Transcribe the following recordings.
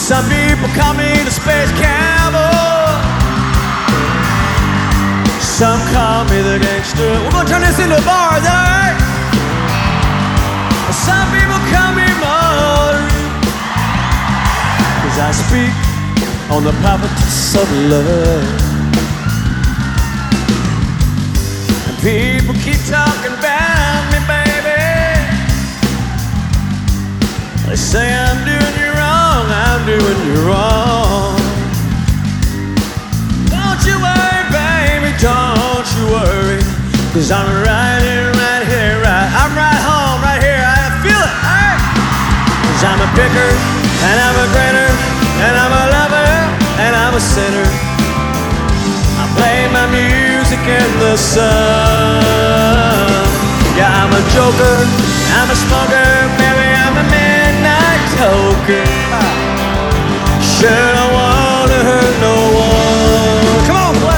Some people call me the space cowboy. Some call me the gangster. We're gonna turn this into a bar, is that alright? Some people call me Maureen, 'cause I speak on the politics of love. And people keep talking about me, baby. They say I'm doing you wrong, I'm doing you wrong. Don't you worry, baby, don't you worry, 'cause I'm right here, right. I'm right home, right here, I feel it, alright? 'Cause I'm a picker, and I'm a grinner, and I'm a lover, and I'm a sinner. I play my music in the sun. Yeah, I'm a joker, I'm a smoker, baby, I'm a midnight toker. Sure don't wanna hurt no one. Come on, boy.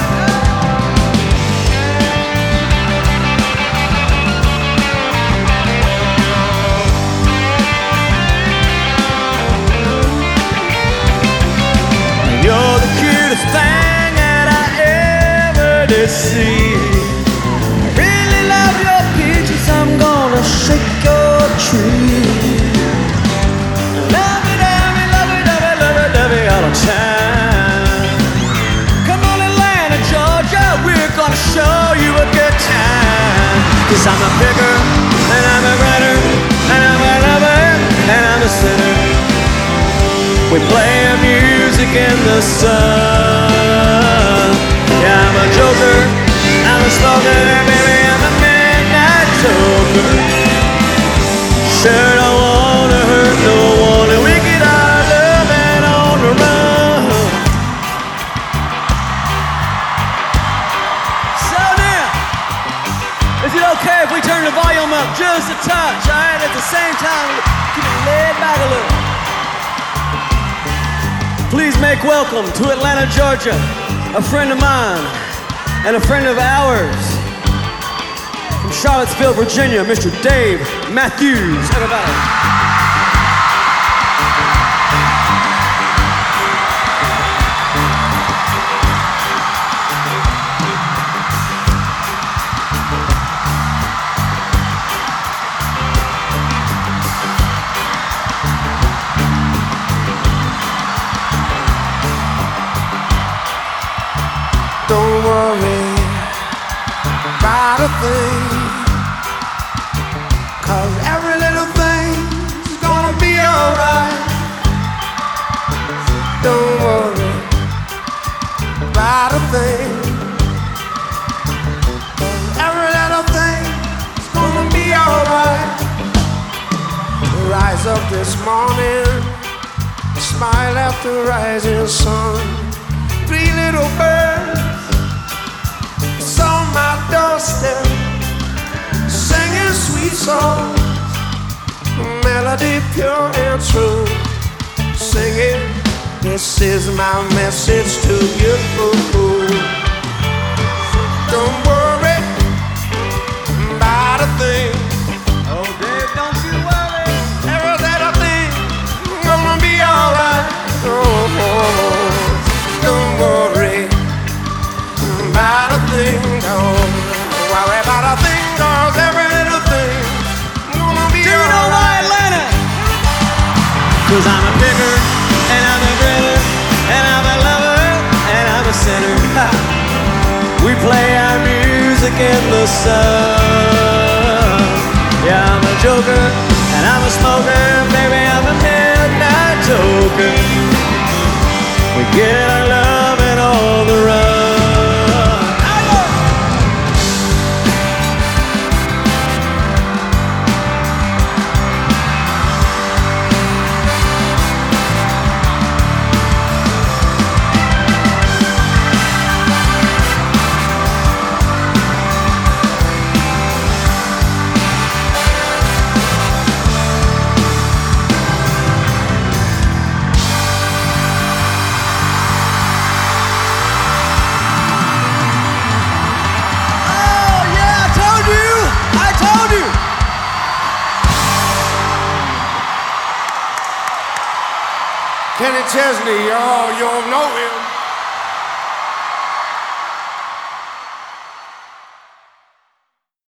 You're the cutest thing that I ever did see. I really love your peaches, I'm gonna shake your tree. Love it, love it, love it, love it, love it, love it all the time. Come on, Atlanta, Georgia, we're gonna show you a good time. 'Cause I'm a picker, and I'm a grinner, and I'm a lover, and I'm a sinner. We play our music in the sun. Yeah, I'm a joker, I'm a smoker, baby, I'm a midnight toker. Sure don't wanna hurt no one, and we get our loving on the run. So now, is it okay if we turn the volume up just a touch, alright? At the same time, keep it laid back a little. Please make welcome to Atlanta, Georgia, a friend of mine and a friend of ours. From Charlottesville, Virginia, Mr. Dave Matthews. Everybody. Don't worry about a thing, 'cause every little thing's gonna be alright. Don't worry about a thing, 'cause every little thing's gonna be alright. Rise up this morning, smile at the rising sun. Three little birds on my doorstep, singing sweet songs, melody pure and true. Singing, this is my message to you. Don't worry about a thing. Oh, Dave, don't you worry. Every little thing gonna be alright. Oh, don't worry about a thing, don't worry about a thing, 'cause every little thing gonna be alright. Do you know why, Atlanta? 'Cause I'm a picker, and I'm a grinner, and I'm a lover, and I'm a sinner. Ha. We play our music in the sun. Yeah, I'm a joker, and I'm a smoker, baby, I'm a midnight toker. We get our loving on the run. Kenny Chesney, oh, you don't know him.